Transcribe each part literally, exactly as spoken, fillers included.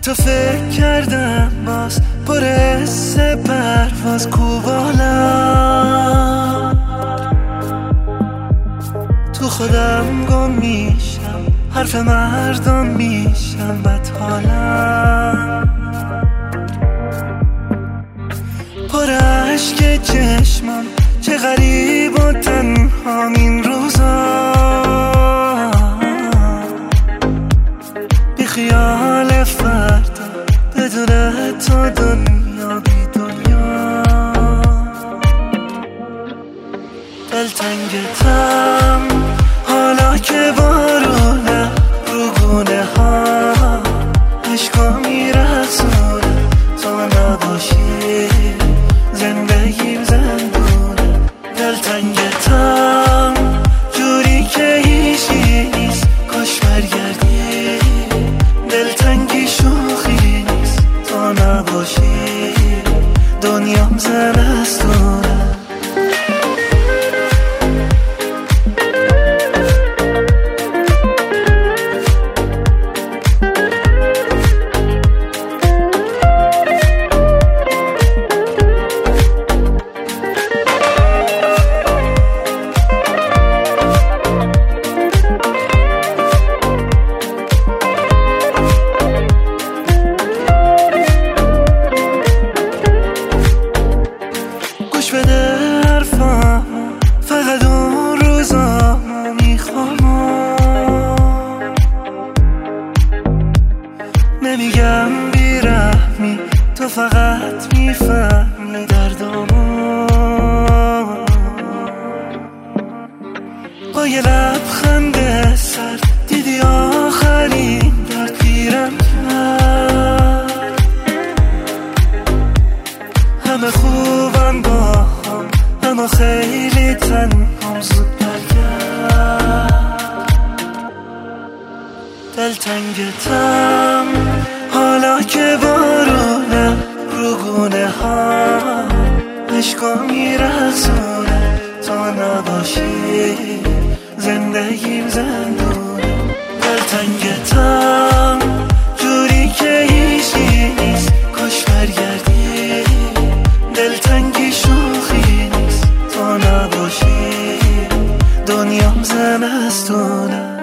تو فکر کردم باز برس پرواز کوبالم، تو خودم گم میشم، حرف مردم میشم بد حالم، پر عشق چشمم چه غریب و تنهام این روزا، بی خیال فردا بدون تو دنیا بی دنیا، دلتنگتم حالا که بارونه رو گونه ها، عشقا میرسونه تو نباشی زندگیم زندونه، دلتنگتم جوری که هیچی نیست کاش برگردی، دلتنگی شوخی نیست تو نباشی دنیام زمستونه. بده حرفم فقط اون روزا میخوام، نمیگم بیرحمی تو فقط میفهمی دردامو، با یه لبخند سر دیدی آخرین درد پیرم کرد، همه خوبم با هم اما خیلی تنهام زود برگرد، دلتنگتم حالا که بارونه رو گونه ها، عشقا میرسونه تا نباشی زندگیم زندونه، دلتنگتم جوری که هیچی نیست کاش برگردی، دلتنگی شوخی نیست تو نباشی دنیام زمستونه.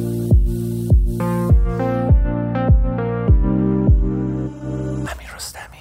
امیر رستمی